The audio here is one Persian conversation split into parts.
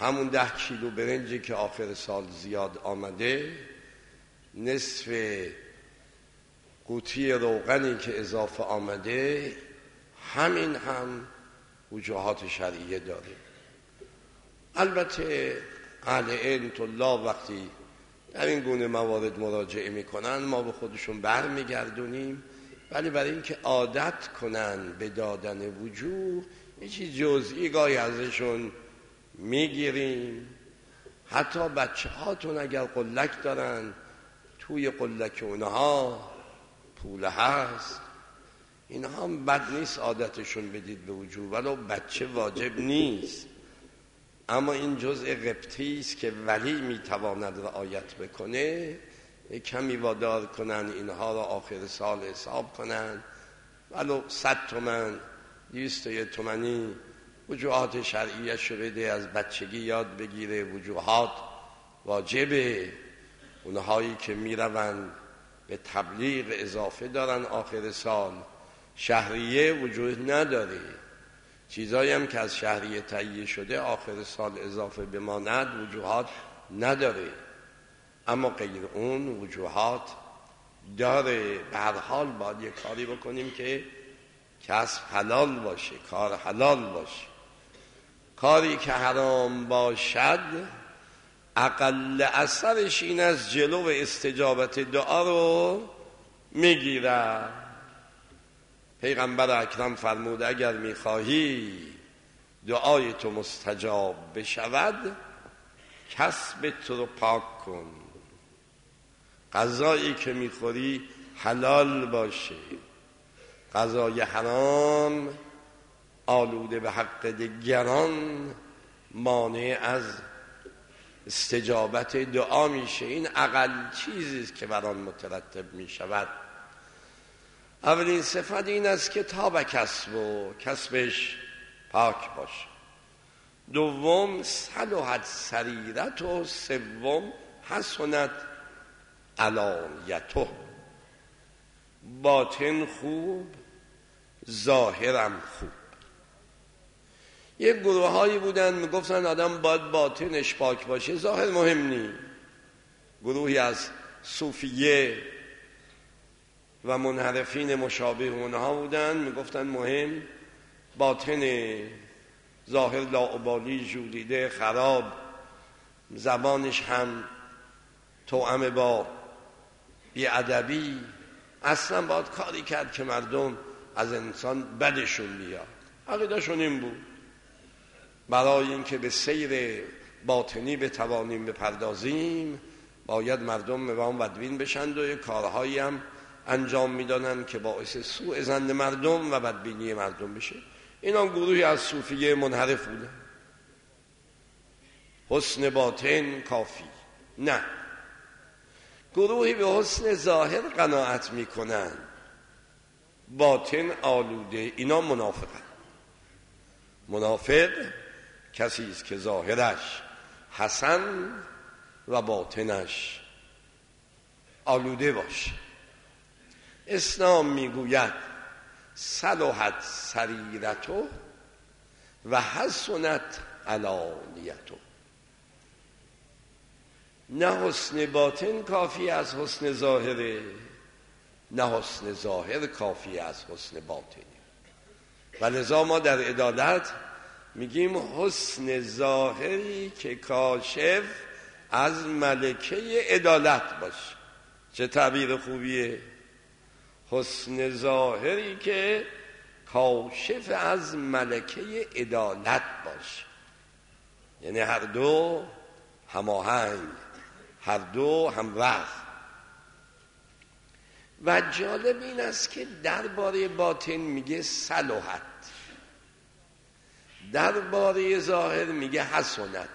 همون 10 کیلو برنجی که آخر سال زیاد آمده، نصف قوطی روغنی که اضافه آمده، همین هم وجوهات شرعیه داره. البته اهل علم طلاب وقتی در این گونه موارد مراجعه میکنن ما به خودشون برمیگردونیم، ولی برای اینکه عادت کنن به دادن وجوه یه چیز جزئی گاهی ازشون میگیریم. حتی بچه هاتون اگر قلک دارن، توی قلک اونها پول هست، اینها هم بد نیست عادتشون بدید به وجوه، ولو بچه واجب نیست، اما این جزء قبطی است که ولی میتواند رعایت بکنه. کمی وادار کنن اینها را آخر سال حساب کنن، ولو 100 تومن 201 تومنی وجوهات شرعیه شو بده، از بچگی یاد بگیره. وجوهات واجبه، اونهایی که میروند به تبلیغ اضافه دارن آخر سال، شهریه وجوه نداره. چیزایی هم که از شهریه تهیه شده آخر سال اضافه بماند وجوهات نداره، اما غیر اون وجوهات داره. به هر حال باید یک کاری بکنیم که کسب حلال باشه، کار حلال باشه. کاری که حرام باشد اقل اثرش این از جلو استجابت دعا رو میگیره. پیغمبر اکرم فرمود اگر میخواهی دعای تو مستجاب بشود، کسب تو رو پاک کن، غذایی که میخوری حلال باشه، غذای حرام آلوده به حق دیگران مانع از استجابت دعا میشه. این اقل چیزیست که بر آن مترتب میشود. اولین صفت این است که تاب کسب و کسبش پاک باشه. دوم صلحت سریرت و سوم حسنت علانیته. باطن خوب، ظاهرم خوب. یک گروه هایی بودن میگفتن آدم باید باطنش پاک باشه، ظاهر مهم نی. گروهی از صوفیه و منحرفین مشابه اونها بودن میگفتن مهم باطن، ظاهر لاابالی، ژولیده، خراب، زبانش هم توأم با بی‌ادبی. اصلا باید کاری کرد که مردم از انسان بدشون بیاد. عقیده‌شون این بود. برای اینکه به سیر باطنی بتوانیم بپردازیم باید مردم به ما بدبین بشند و کارهایی هم انجام میدادن که باعث سوء ظن مردم و بدبینی مردم بشه. اینا گروهی از صوفیه منحرف بودن. حسن باطن کافی نه، گروهی به حسن ظاهر قناعت میکنن، باطن آلوده. اینا منافقن. منافق کسی است که ظاهرش حسن و باطنش آلوده باشه. اسلام میگوید صلحت سریرتو و حسنت علانیتو. نه حسن باطن کافی از حسن ظاهره، نه حسن ظاهر کافی از حسن باطنی. و لذا ما در عدالت میگیم حسن ظاهری که کاشف از ملکه عدالت باشه. چه تعبیر خوبیه! حسن ظاهری که کاشف از ملکه عدالت باشه، یعنی هر دو هماهنگ، هر دو همراه. و جالب این است که درباره باطن میگه صلحت، درباره ظاهر میگه حسنت.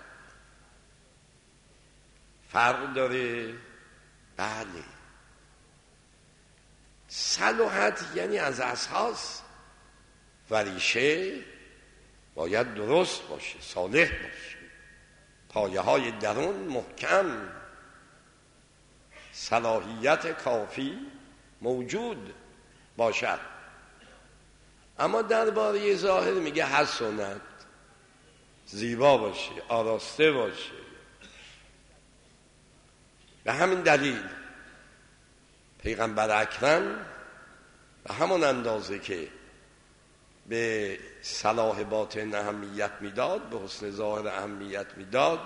فرق داره؟ بله. صلحت یعنی از اساس وریشه باید درست باشه، صالح باشه، پایه های درون محکم، صلاحیت کافی موجود باشد. اما درباره ظاهر میگه حسنت، زیبا باشه، آراسته باشه. به همین دلیل پیغمبر اکرم به همون اندازه که به صلاح باطن اهمیت میداد، به حسن ظاهر اهمیت میداد.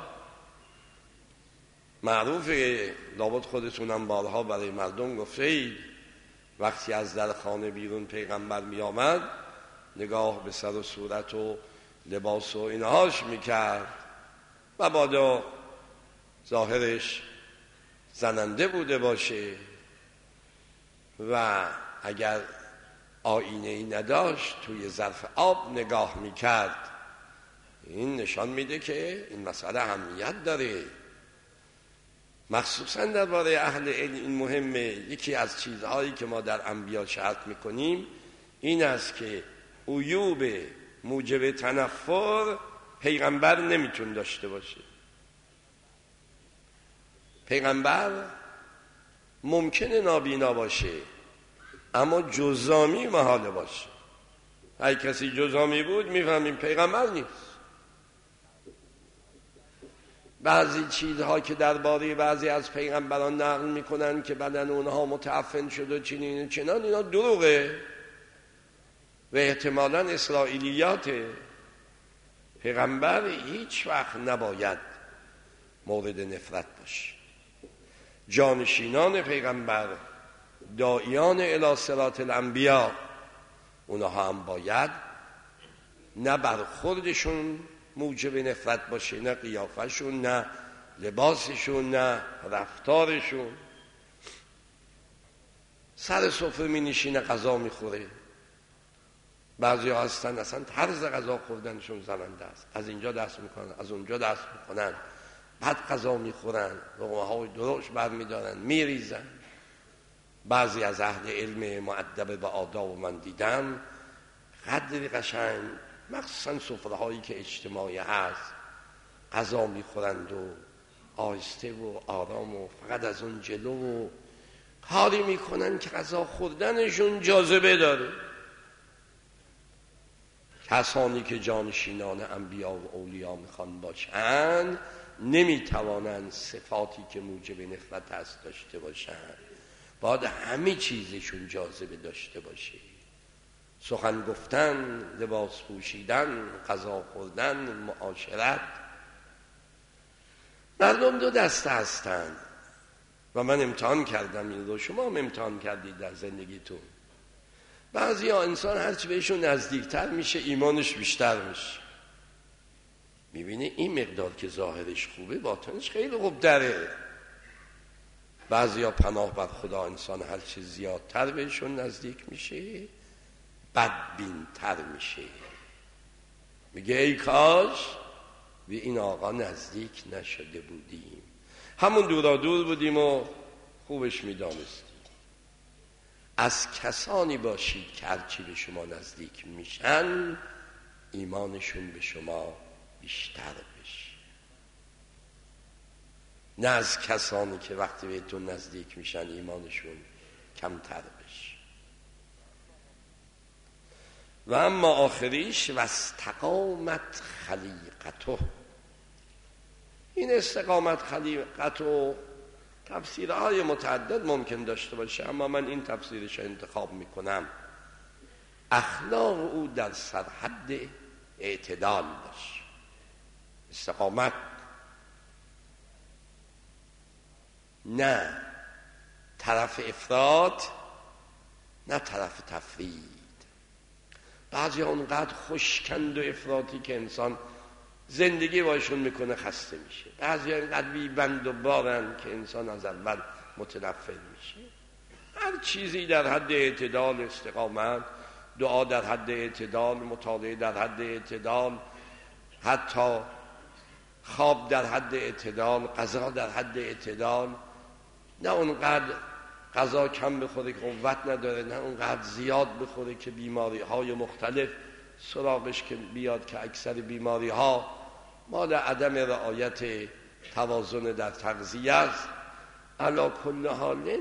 معروفه، لابد خودتونم بارها برای مردم گفته اید، وقتی از در خانه بیرون پیغمبر می آمد نگاه به سر و صورت و لباس و اینهاش میکرد، مبادا ظاهرش زننده بوده باشه و اگر آینه ای نداشت توی ظرف آب نگاه میکرد. این نشان میده که این مسئله اهمیت داره، مخصوصا درباره اهل علم این مهمه. یکی از چیزهایی که ما در انبیا شرط میکنیم این است که عیوب موجب تنفر پیغمبر نمیتون داشته باشه. پیغمبر ممکنه نابینا باشه اما جزامی محاله باشه. هر کسی جزامی بود میفهمیم پیغمبر نیست. بعضی چیزها که درباره بعضی از پیغمبران نقل میکنن که بدن اونها متعفن شد و چنین و چنان، اینا دروغه و احتمالاً اسرائیلیاته. پیغمبر هیچ وقت نباید مورد نفرت باشه. جانشینان پیغمبر، داعیان الی صراط الانبیا، اونها هم باید نه برخوردشون موجب نفرت باشه، نه قیافشون، نه لباسشون، نه رفتارشون. سر سفره می نشینه غذا می خوره، بعضی ها هستن اصلا طرز غذا خوردنشون زننده است، از اینجا دست میکنن از اونجا دست میکنن، بعد غذا میخورن، لقمه های درشت برمیدارن میریزن. بعضی از اهل علم مؤدب به آداب من دیدم قدری قشنگ، مخصوصا سفره هایی که اجتماعی هست، غذا میخورند و آهسته و آرام و فقط از اون جلو و کاری میکنن که غذا خوردنشون جاذبه داره. کسانی که جانشینان انبیا و اولیا میخوان باشن نمیتوانند صفاتی که موجب نفرت هست داشته باشن، باید همه چیزشون جاذبه داشته باشه. سخن گفتن، لباس پوشیدن، غذا خوردن، معاشرت. مردم دو دسته هستند و من امتحان کردم این رو، شما هم امتحان کردید در زندگیتون. بعضی ها انسان هرچی بهشون نزدیکتر میشه ایمانش بیشتر میشه، میبینه این مقدار که ظاهرش خوبه باطنش خیلی خوب داره. بعضی ها پناه بر خدا انسان هرچی زیادتر بهشون نزدیک میشه بدبینتر میشه، میگه ای کاش به این آقا نزدیک نشده بودیم، همون دورا دور بودیم و خوبش میدانستیم. از کسانی باشید که هرچی به شما نزدیک میشن ایمانشون به شما بیشتر بشه، نه از کسانی که وقتی بهتون نزدیک میشن ایمانشون کمتر بشه. و اما آخریش و استقامت خلیقته. این استقامت خلیقته تفسیرهای متعدد ممکن داشته باشه، اما من این تفسیرش انتخاب میکنم. اخلاق او در سرحد اعتدال باشه. استقامت نه طرف افراط نه طرف تفرید. بعضی ها اونقدر خوشکند و افراطی که انسان زندگی باشون میکنه خسته میشه. بعضی ها اینقدر بیبند و بارن که انسان از اول متنفر میشه. هر چیزی در حد اعتدال، استقامت، دعا در حد اعتدال، مطالعه در حد اعتدال، حتی خواب در حد اعتدال، غذا در حد اعتدال. نه اونقدر غذا کم بخوره که قوت نداره، نه اونقدر زیاد بخوره که بیماری های مختلف سراغش که بیاد، که اکثر بیماری ها مال عدم رعایت توازن در تغذیه است. علی کل حال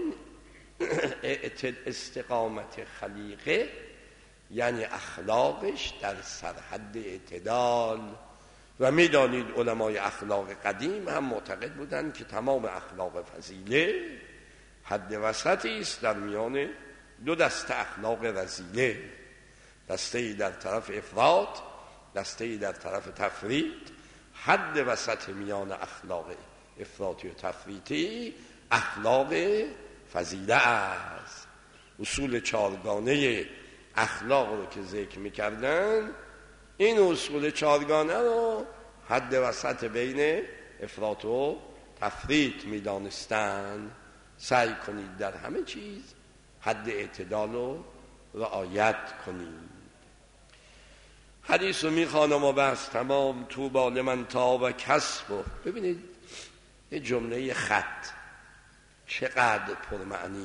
استقامت خلیقه یعنی اخلاقش در سرحد اعتدال، و میدانید علمای اخلاق قدیم هم معتقد بودند که تمام اخلاق فضیله حد وسطی است در میان دو دسته اخلاق رذیله، دسته‌ای در طرف افراط، دسته‌ای در طرف تفریط. حد وسط میان اخلاق افراطی و تفریطی اخلاق فضیله است. اصول چارگانه اخلاق رو که ذکر می‌کردن، این اصول چارگانه رو حد وسط بین افراط و تفریط می‌دانستند. سعی کنید در همه چیز حد اعتدال رو رعایت کنید. حدیث رو میخوانم و بس تمام. طوبی لمن طاب کسبه. ببینید یه جمله خط چقدر پرمعنی.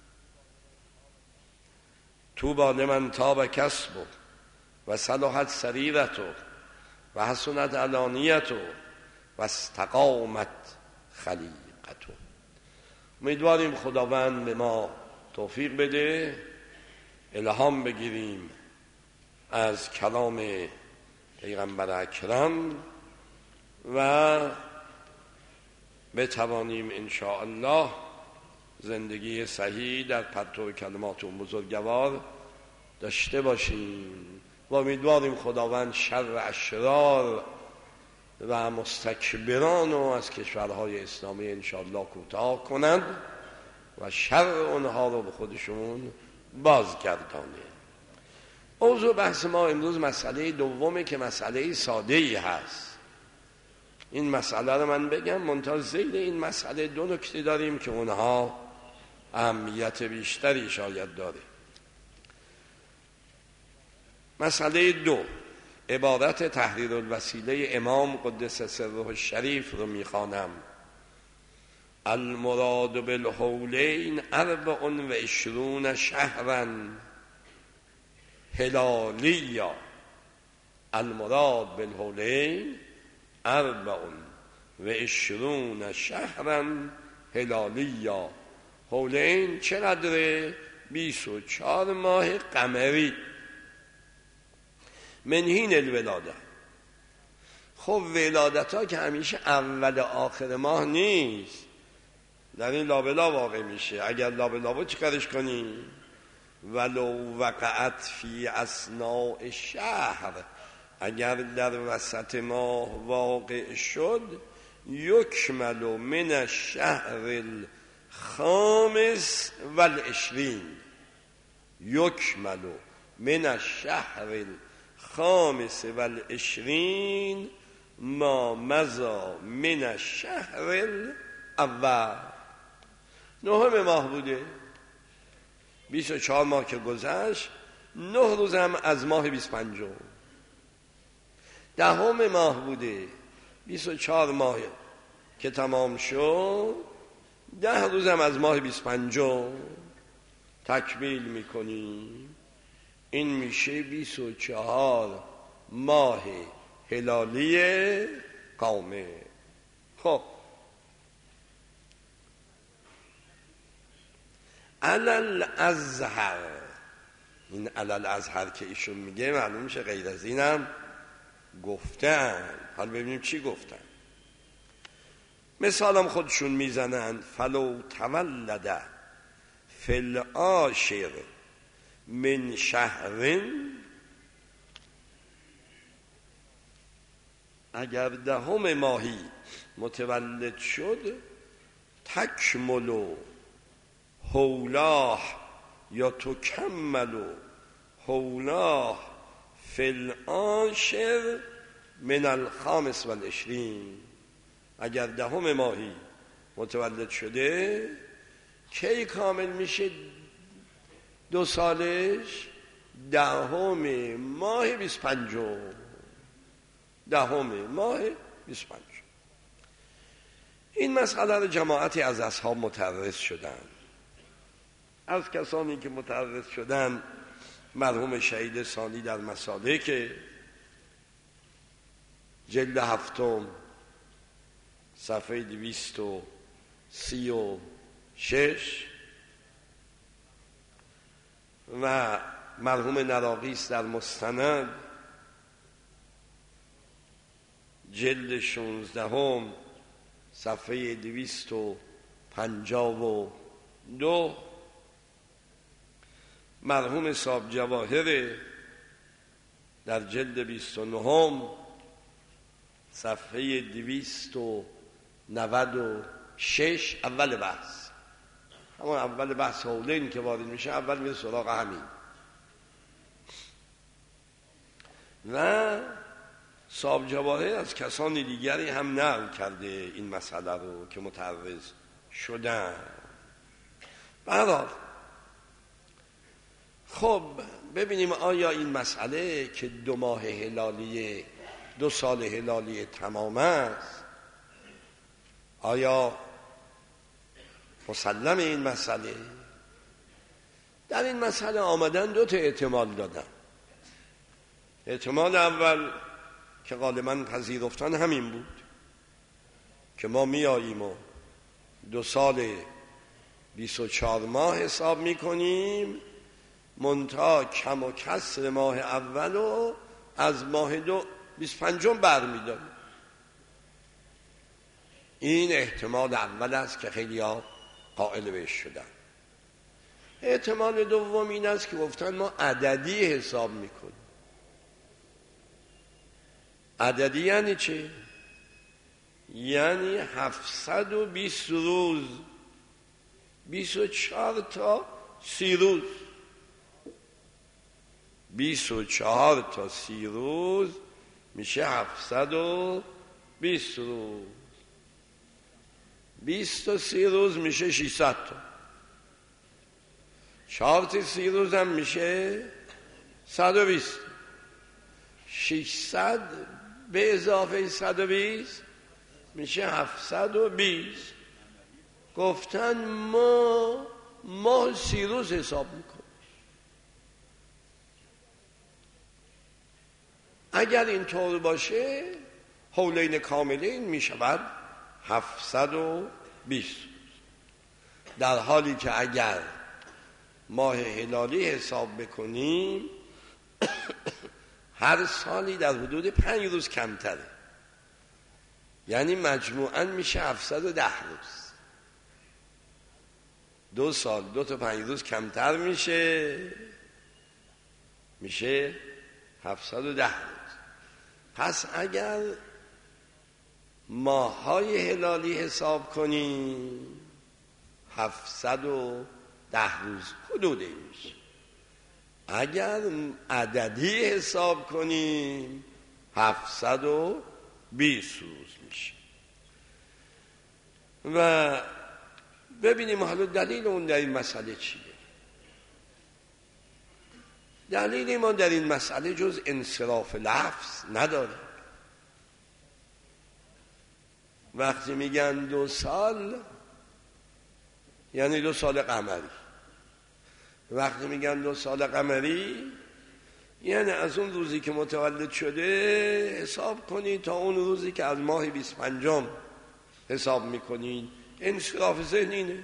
طوبی لمن طاب کسبه و صلحت سریرته و حسنت علانیته و استقامت خلیقته. امیدواریم خداوند به ما توفیق بده الهام بگیریم از کلام پیغمبر اکرم و بتوانیم انشاءالله زندگی صحیح در پرتو کلمات اون بزرگوار داشته باشیم و امیدواریم خداوند شر اشرار و مستکبران رو از کشورهای اسلامی انشاءالله کوتاه کنند و شر اونها رو به خودشون بازگردانه. موضوع بحث ما امروز مسئله دومه که مسئله ساده‌ای هست. این مسئله رو من بگم، منتها زیر این مسئله دو نکته داریم که اونها اهمیت بیشتری شاید داره. مسئله دو، عبارت تحریر الوسیله امام قدس سره الشریف رو میخوانم. المراد بالحولین 24 شهرا هلالیا. المراد بالحولین 24 شهرا هلالیا. حولین چقدره؟ 24 ماه قمری من حین الولاده. خب ولادت ها که همیشه اول آخر ماه نیست، در این لابلا واقع میشه. اگر لابلا بود چیکارش کنی؟ ولو وقعت فی اثناء شهر، اگر در وسط ماه واقع شد، یکمل من الشهر الخامس والعشرین. یکمل من الشهر الخامس والعشرین ما مضى من الشهر الاول. 9 ماه بوده، 24 ماه که گذشت، 9 روز هم از ماه 25. 10 ماه بوده، 24 ماه که تمام شد، 10 روز هم از ماه 25 تکمیل میکنیم. این میشه 24 ماه هلالی کامل. خب علل ازهر، این علل ازهر که ایشون میگه معلوم میشه غیر از اینم گفتن. حالا ببینیم چی گفتن. مثالم خودشون میزنن. فلو تولد فی العاشر من شهر، اگر 10 ماهی متولد شد، تکملو حولاه یا تکملو حولاه فی العاشر من الخامس والعشرین. اگر 10 ماهی متولد شده، کی کامل میشه 2 سالش؟ 10 ماه 25. 10 ماه 25. این مسئله رو جماعتی از اصحاب متعرض شدن. از کسانی که متعرض شدن مرحوم شهید ثانی در مسالک جلد 7 صفحه 236 و مرحوم نراقیس در مستند جلد 16 صفحه 252 مرحوم صاحب جواهر در جلد 29 صفحه 296 اول بحث، همون اول بحث حولین که وارد میشه اول میره سراغ همین. و صاحب جواهر از کسان دیگری هم نقل کرده این مسئله رو که متعرض شدن. برحال خب ببینیم آیا این مسئله که 2 ماه هلالی 2 سال هلالی تمام است، آیا مسلم این مسئله؟ در این مسئله آمدن 2 تا احتمال دادن. احتمال اول که غالباً پذیرفتن همین بود که ما می آییم و 2 سال 24 ماه حساب می کنیم، منتها کم و کسر ماه اول و از ماه 25 بر می داریم. این احتمال اول است که خیلی ها قائل بهش شدن. احتمال دوم این است که گفتن ما عددی حساب می کنیم. عددی یعنی چه؟ یعنی 720 روز، 24 تا 30 روز، 24 تا 30 روز میشه 720 روز، 20 تا 30 روز میشه 600 تا، 4 تا 30 روز هم میشه 120. 600 به اضافه 120 میشه 720. گفتن ما 30 روز حساب میکنیم. اگر اینطور باشه حولین کاملین میشود 720 روز، در حالی که اگر ماه هلالی حساب بکنیم هر سالی در حدود 5 روز کمتره، یعنی مجموعاً میشه 710 روز. 2 سال 2 تا 5 روز کمتر میشه 710 روز. پس اگر ماه‌های هلالی حساب کنیم 710 روز حدود این میشه. اگر عددی حساب کنیم 720 روز میشه. و ببینیم حالا دلیل اون در این مسئله چیه. دلیل ما در این مسئله جز انصراف لفظ نداره. وقتی میگن 2 سال یعنی 2 سال قمری. وقتی میگن 2 سال قمری یعنی از اون روزی که متولد شده حساب کنید تا اون روزی که از ماه 25 حساب میکنید. انصراف ذهنینه.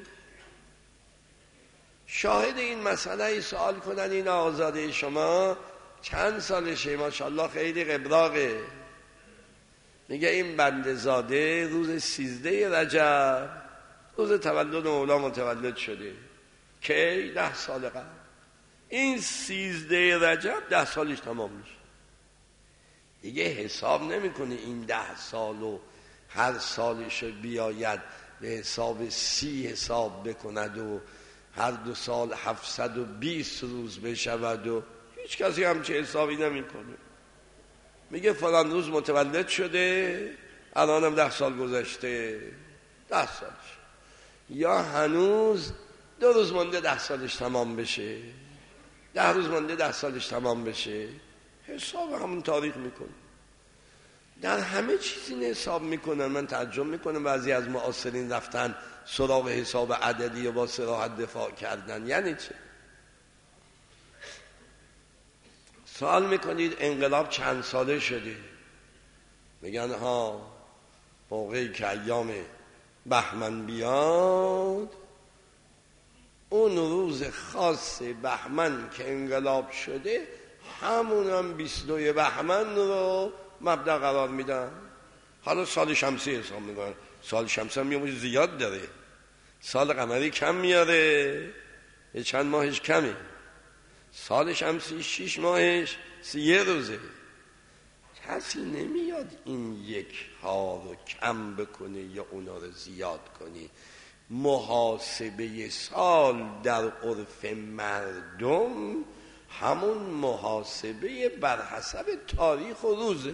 شاهد این مسئله سوال کنن این آزاده شما چند سالشه؟ ماشاءالله خیلی قبراقه. میگه این بنده زاده روز 13 رجب روز تولد مولا متولد شده که 10 سال قبل. این 13 رجب 10 سالش تمام میشه. دیگه حساب نمیکنه این 10 سال و هر سالش بیاید به حساب 30 حساب بکند و هر 2 سال 720 روز بشود و هیچ کسی همچه حسابی نمیکنه. میگه فلان روز متولد شده الانم 10 سال گذشته 10 سالش، یا هنوز 2 روز مونده 10 سالش تمام بشه، 10 روز مونده 10 سالش تمام بشه. حساب همون تاریخ میکنه. در همه چیزی این حساب میکنن. من تعجب میکنم بعضی از معاصرین رفتن سراغ حساب عددی و با صراحت دفاع کردن. یعنی چه؟ سوال میکنید انقلاب چند ساله شده؟ میگن ها موقعی که ایام بهمن بیاد اون روز خاص بهمن که انقلاب شده همونم 22 بهمن رو مبدأ قرار میدن. حالا سال شمسی حساب میکنن، سال شمسی هم یه زیاد داره، سال قمری کم میاره، یه چند ماهش کمه، سال شمسی 6 ماهش 31 روزه. کسی نمیاد این یک ها رو کم بکنه یا اونا رو زیاد کنی. محاسبه سال در عرف مردم همون محاسبه بر حسب تاریخ و روزه،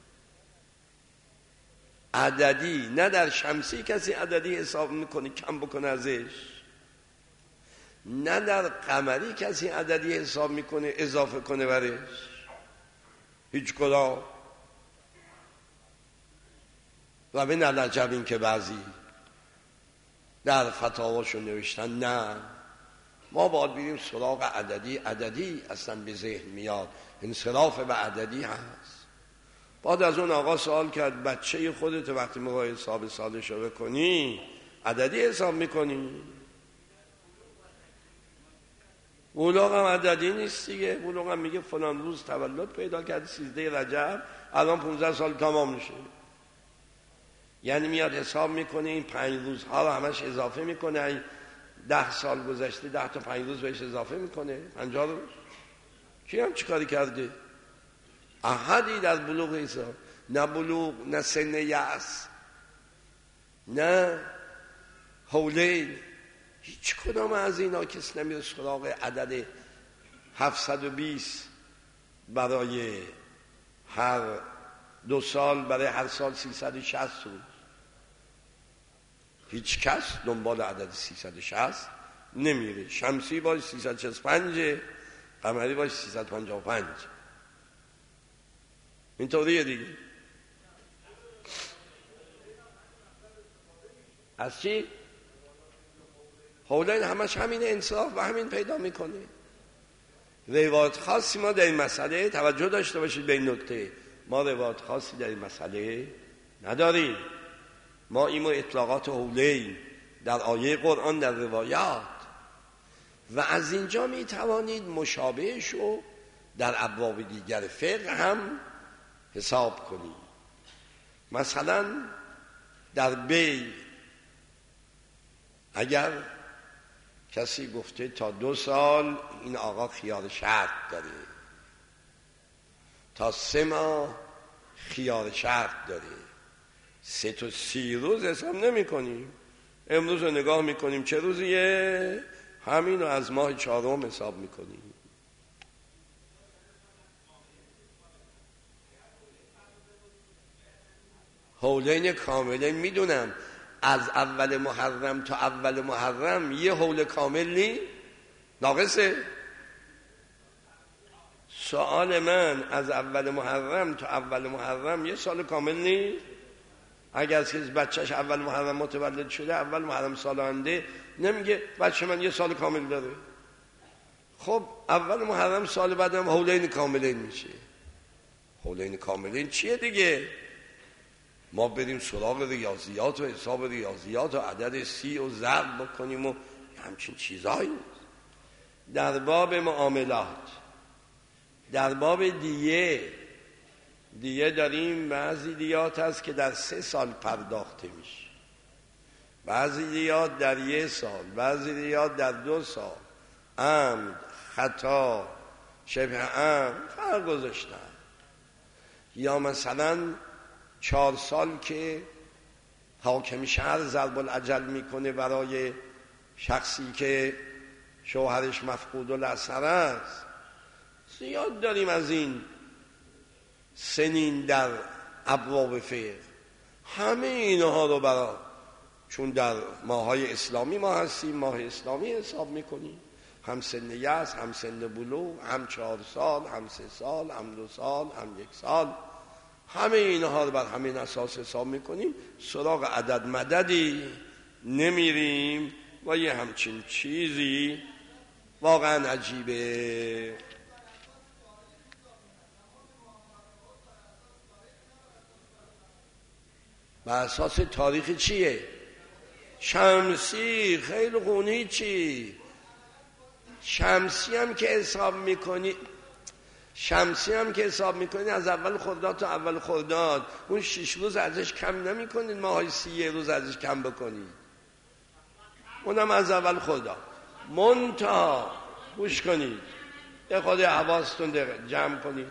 عددی. نه در شمسی کسی عددی حساب میکنه کم بکنه ازش، نه در قمری کسی عددی حساب میکنه اضافه کنه برش، هیچ کدام. و به نلجب این که بعضی در فتاواشون نوشتن نه ما باید بریم سراغ عددی. عددی اصلا به ذهن میاد، انصراف به عددی هست. بعد از اون آقا سوال کرد بچه خودت وقتی میخوای حساب سالش رو بکنی عددی حساب میکنی؟ بلوغ هم عددی نیست دیگه. بلوغ هم میگه فلان روز تولد پیدا کرد 13 رجب، الان 15 سال تمام میشه. یعنی میاد حساب میکنه این 5 روزها رو همش اضافه میکنه، 10 سال گذشته 10 تا 5 روز بهش اضافه میکنه، 50 روز. کی هم چیکاری کرده؟ احدی در بلوغ حساب، نه بلوغ، نه سن یأس، نه حولین، هیچ کدام از اینا کس نمیره سراغ عدد 720 برای هر 2 سال، برای هر سال 360 روز. هیچ کس دنبال عدد 360 نمیره. شمسی باش 365، قمری باش 355. اینطوریه دیگه. از چی؟ حولین همش همین انصاف و همین پیدا میکنه. روایت خاصی ما در این مسئله، توجه داشته باشید به این نکته، ما روایت خاصی در این مسئله نداریم. ما این اطلاقات حولین در آیه قرآن، در روایات، و از اینجا می توانید مشابهش رو در ابواب دیگر فقه هم حساب کنید. مثلا در بی اگر کسی گفته تا 2 سال این آقا خیار شرط داره، تا 3 ماه خیار شرط داره، 3 تا 30 روز حساب نمی کنیم. امروز رو نگاه میکنیم چه روزیه، همین رو از ماه 4 حساب میکنیم. حولین کامله میدونم از اول محرم تا اول محرم یه حول کامل نی ناقصه. سوال من از اول محرم تا اول محرم یه سال کامل نی؟ اگر از کسی بچهش اول محرم متولد شده، اول محرم سال آینده نمیگه بچه من یه سال کامل داره. خب اول محرم سال بعدم حولین کاملین میشه. حولین کاملین چیه دیگه؟ ما بریم سراغ ریاضیات و حساب ریاضیات و عدد 30 و ضرب بکنیم و همچین چیزایی نیست. در باب معاملات، در باب دیه داریم. بعضی دیات هست که در 3 سال پرداخته میشه، بعضی دیات در 1 سال، بعضی دیات در 2 سال. عمد، خطا، شبه عمد فرق گذاشتن. یا مثلا 4 سال که حاکم شهر ضرب الاجل میکنه برای شخصی که شوهرش مفقود الاثر است. زیاد داریم از این سنین در ابواب فقه. همه اینها رو برای، چون در ماهای اسلامی ما هستیم، ماه اسلامی حساب میکنیم، هم سن یأس، هم سن بلوغ، هم 4 سال، هم 3 سال، هم 2 سال، هم 1 سال. همه اینها رو بر همین اساس حساب میکنیم، سراغ عدد مددی نمیریم و یه همچین چیزی واقعا عجیبه. بر اساس تاریخ چیه؟ شمسی. خیلی خونی چی؟ شمسی هم که حساب میکنی شمسی هم که حساب میکنید از اول خرداد تا اول خرداد، اون 6 روز ازش کم نمیکنید، ماهای 31 روز ازش کم بکنید، اونم از اول خرداد. منتها گوش کنید، یه خود حواستون جمع کنید،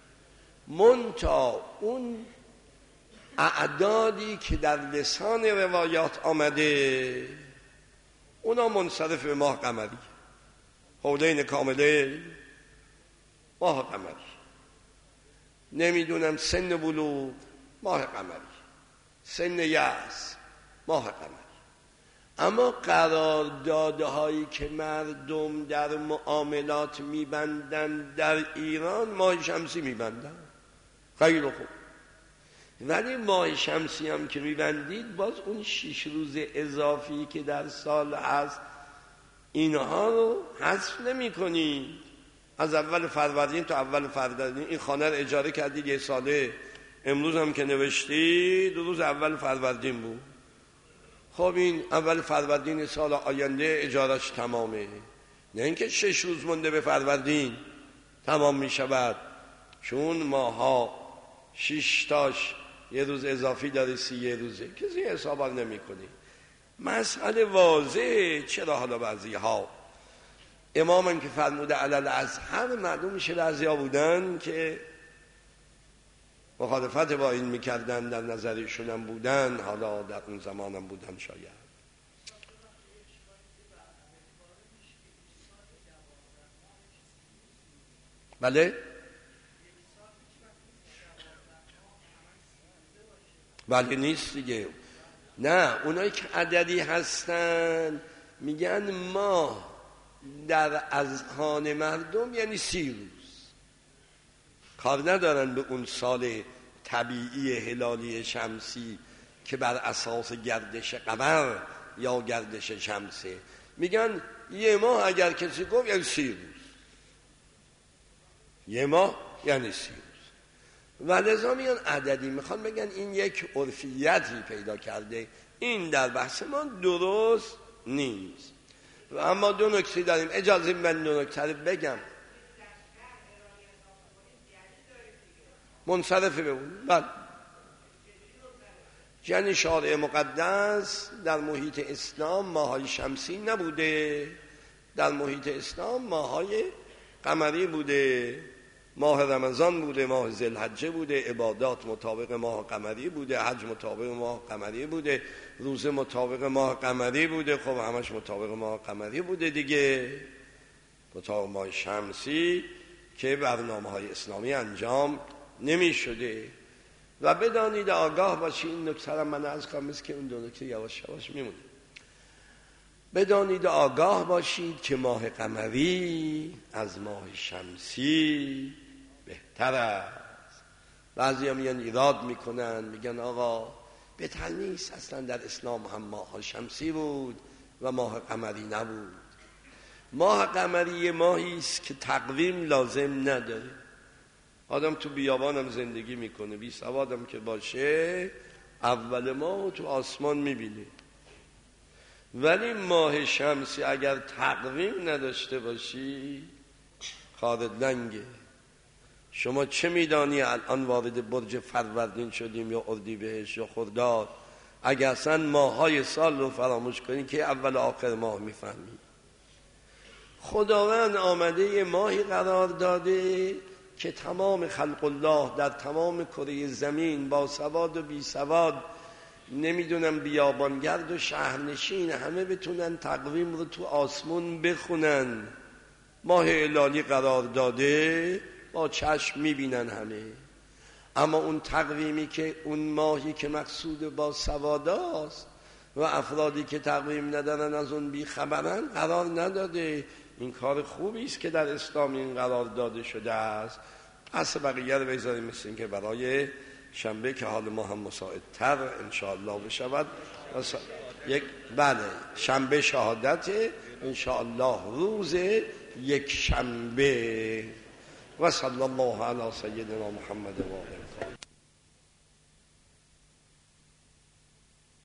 منتها اون اعدادی که در لسان روایات آمده اونا منصرف به ماه قمری، حولین کامله ماه قمری، نمیدونم سن بلوغ ماه قمری، سن یأس ماه قمری. اما قراردادهایی که مردم در معاملات میبندن در ایران ماه شمسی میبندن، خیلی خوب، ولی ماه شمسی هم که میبندید باز اون 6 روز اضافی که در سال هست اینها رو حذف نمی کنید. از اول فروردین تا اول فروردین این خانه رو اجاره کردید یه ساله، امروز هم که نوشتید روز اول فروردین بود، خب این اول فروردین سال آینده اجارش تمامه، نه اینکه 6 روز مونده به فروردین تمام می شود، چون ماها 6 تاش یه روز اضافی داره 31 روزه، کسی حساب نمی کنی. مسئله واضحه. چرا حالا بعضی ها امامم که فرموده علل ازهر، معلوم میشه بعضی ها بودن که مخالفت با این میکردن، در نظرشون هم بودن، حالا در اون زمان هم بودن شاید. بله؟ بله نیست دیگه. نه، اونایی که عددی هستن میگن ما در اذهان مردم یعنی 30 روز، کار ندارن به اون سال طبیعی هلالی شمسی که بر اساس گردش قمر یا گردش شمسه. میگن یه ماه اگر کسی گفت یعنی 30 روز، یه ماه یعنی 30 روز. و لذا میان عددی میخوان بگن این یک عرفیتی پیدا کرده، این در بحث ما درست نیست. و اما دو نکته داریم، اجازه من دو نکته بگم منصرف به اون. بله، یعنی شارع مقدس در محیط اسلام ماهای شمسی نبوده، در محیط اسلام ماهای قمری بوده، ماه رمضان بوده، ماه ذوالحجه بوده، عبادات مطابق ماه قمری بوده، حج مطابق ماه قمری بوده، روزه مطابق ماه قمری بوده، خب همش مطابق ماه قمری بوده دیگه، مطابق ماه شمسی که برنامه‌های اسلامی انجام نمی شده. و بدانید آگاه باشید، این نکته را من عرض کنم که اون دو نکته یواش یواش میمونه. بدانید آگاه باشید که ماه قمری از ماه شمسی بهتر است. بعضی هم میان ایراد میکنن، میگن آقا بهتر نیست، اصلا در اسلام هم ماه شمسی بود و ماه قمری نبود. ماه قمری ماهی است که تقویم لازم نداره. آدم تو بیابانم زندگی میکنه، بی سوادم که باشه اول ماه تو آسمان میبینه، ولی ماه شمسی اگر تقویم نداشته باشی خارد لنگه. شما چه میدانی الان وارد برج فروردین شدیم یا اردیبهشت یا خرداد، اگر اصلا ماهای سال رو فراموش کنی که اول آخر ماه میفهمی. خداوند آمده ماهی قرار داده که تمام خلق الله در تمام کره زمین با سواد و بی سواد، نمیدونم بیابانگرد و شهرنشین، همه بتونن تقویم رو تو آسمون بخونن. ماه هلالی قرار داده، با چشم میبینن همه، اما اون تقویمی که اون ماهی که مقصود با سواداست و افرادی که تقویم ندارن از اون بیخبرن قرار نداده. این کار خوبی است که در اسلام این قرار داده شده است. پس بقیه رو بگذاریم مثل این که برای شنبه که حال ما هم مساعدتر انشاءالله بشود. بله، شنبه شهادت انشاءالله روز یک شنبه. و صلی الله علی سیدنا محمد و آله.